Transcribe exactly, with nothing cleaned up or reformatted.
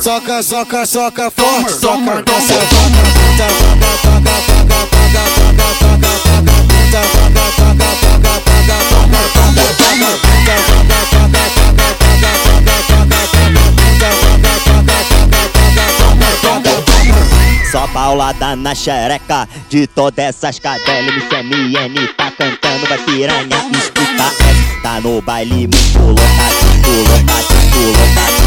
Soca, soca, soca forte, soca dessa vaca. Só paulada na xereca de todas essas cadelas. M C M N tá cantando, vai piranha, escuta essa. Tá no baile muito lotado, muito lotado, muito lotado.